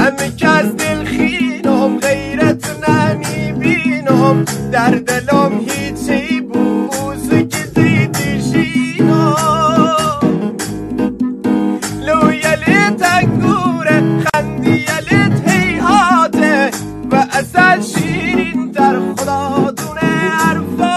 همه کس دلخینم غیرت نمیبینم در دلم هیچی بوز که دیدیشینم لو یلیت انگوره خندی یلیت هیهاته و اصل شیرین در خدا دونه حرفا